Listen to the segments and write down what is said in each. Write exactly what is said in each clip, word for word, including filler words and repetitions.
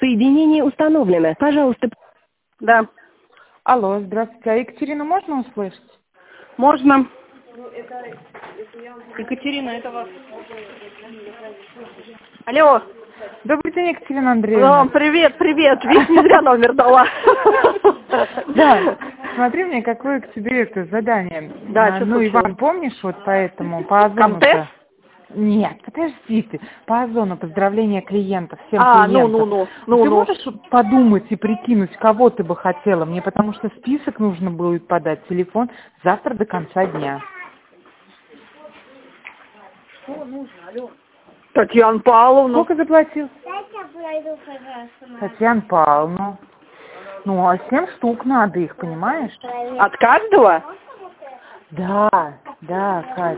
Соединение установлено. Пожалуйста. Да. Алло, здравствуйте. А Екатерину можно услышать? Можно. Екатерина, это вас. Алло. Добрый день, Екатерина Андреевна. О, привет, привет. Видишь, не зря номер дала. Да, смотри мне, какое к тебе это задание. Да, а, что Ну, случилось? Иван, помнишь, вот поэтому, по озону-то... Комтес? Нет, подожди ты. По озону поздравления клиентов, всем А, ну, клиентам. ну, ну, ну, Ты ну. можешь подумать и прикинуть, кого ты бы хотела? Мне потому что список нужно будет подать, телефон, завтра до конца дня. Что нужно, алло? Татьяна Павловна. Сколько заплатил? Татьяна Павловна. Ну, а семь штук надо их, понимаешь? От каждого? Да, да, Кать.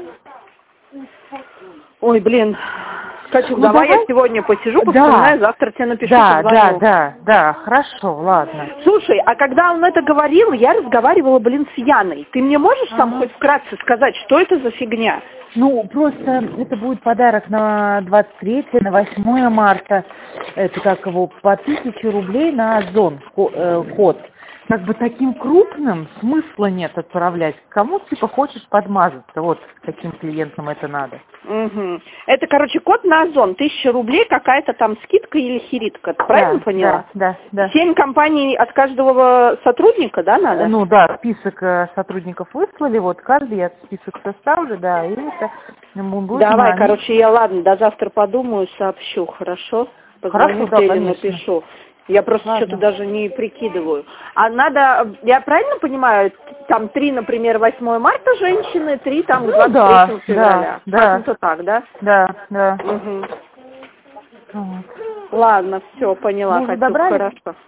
Ой, блин. Катюк, Ну, давай, давай. я сегодня посижу, Да. повспоминаю, завтра тебе напишу, Да, да, позвоню. да, да, хорошо, ладно. Слушай, а когда он это говорил, я разговаривала, блин, с Яной. Ты мне можешь Ага. там хоть вкратце сказать, что это за фигня? Ну, просто это будет подарок на двадцать третье, на восьмое марта. Это как его, по тысяче рублей на Озон ко- э, код. Как бы таким крупным смысла нет отправлять. Кому типа хочешь подмазаться, вот каким клиентам это надо. Угу. Это, короче, код на Озон. Тысяча рублей, какая-то там скидка или херитка. Ты правильно Да, поняла? Да, да, да. Семь компаний от каждого сотрудника, да, надо? Ну да, список э, сотрудников выслали, вот каждый я список составлю, да, и это ему будет Давай, на- короче, я, ладно, до завтра подумаю, сообщу, хорошо? Позвоню Хорошо, да, или конечно. напишу. Я просто Ладно. что-то даже не прикидываю. А надо, я правильно понимаю, там три, например, восьмое марта женщины, три там Ну двадцать да, третьего февраля. да, Как-то так, да? да, да. Угу. Вот. Ладно, все, поняла, Вы уже Катюк, добрались? хорошо. Что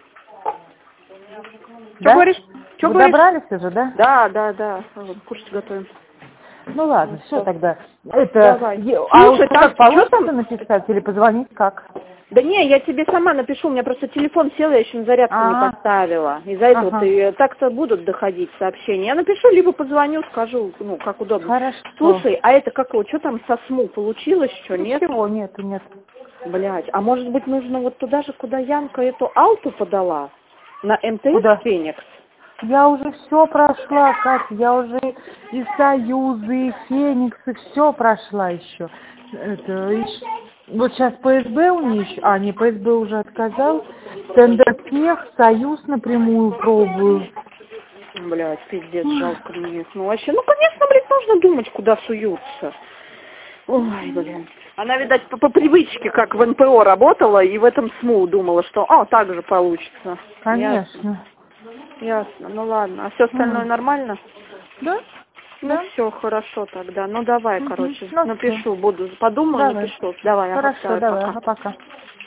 Да? говоришь? Что Вы говоришь? добрались уже, да? Да, да, да. Вот, кушать готовим. Ну ладно, Ну, все всё. тогда. Это, Давай. е- а Слушай, уже там, как что получится там? написать или позвонить как? Да не, я тебе сама напишу, у меня просто телефон сел, я еще на зарядку не А. поставила. Из-за этого Ага. ты так-то будут доходить сообщения. Я напишу, либо позвоню, скажу, ну, как удобно. Хорошо. Слушай, а это как его, что там со СМУ получилось, что, нет? Ничего, нету, нет. Блять, а может быть нужно вот туда же, куда Янка эту Алту подала? На МТС Куда? Феникс? Я уже все прошла, Катя, я уже и Союзы, и Фениксы, все прошла еще. Это, ещё- вот сейчас ПСБ у нее еще, а, не, ПСБ уже отказал. Тендертех, Союз напрямую пробую. Блять, пиздец, жалко мне. Ну вообще, ну конечно, блядь, нужно думать, куда суются. Ой, блин. Она, видать, по, по привычке, как в эн пэ о работала, и в этом СМУ думала, что, а, так же получится. Конечно. Ясно, ясно. Ну ладно. А все остальное Мгм. нормально? Да? Ну Да. все, хорошо тогда. Ну давай, Мгм. короче, Ну, напишу, всё. буду, подумаю, Давай. напишу. Давай, ага, Хорошо, всё, давай, пока. ага, пока.